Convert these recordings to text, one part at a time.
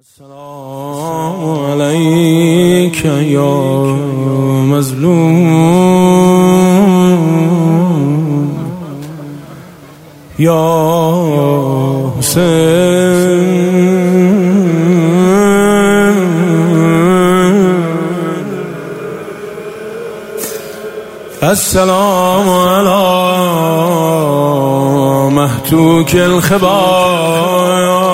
السلام عليك يا مظلوم يا حسين. السلام على مهتوك الخبايا.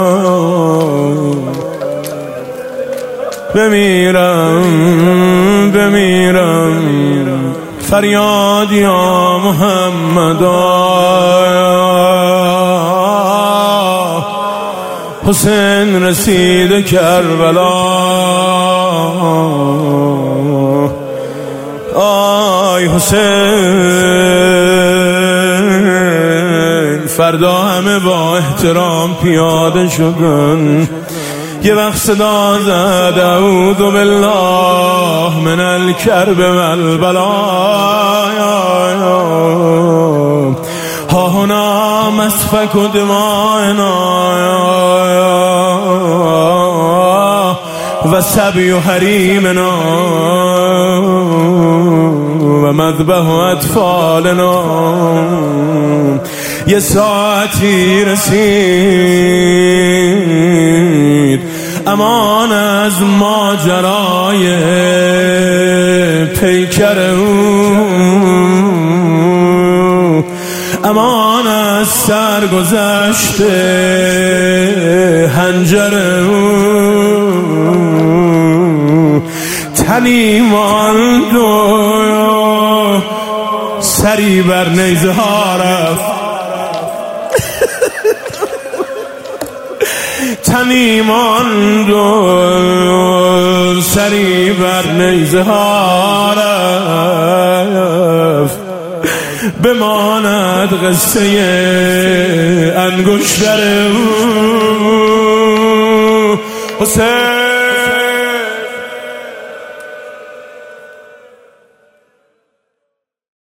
بمیرم فریاد یا محمد. حسین رسید کربلا. آی حسین فردا همه با احترام پیاده شدن. یه وقت صدا زد اعوذ بالله من الکرب والبلا. ها هنا مسفک دمائنا و سبی حریمنا و مذبح اطفالنا. یه ساعتی رسید امان از ماجرای پیکر او، امان از سرگذشت هنجر او. تنی ماند و سری بر نیزه ها رفت. تنی ماند و سری بر نیزه ها رفت. بماند قصه انگشتر او. حسین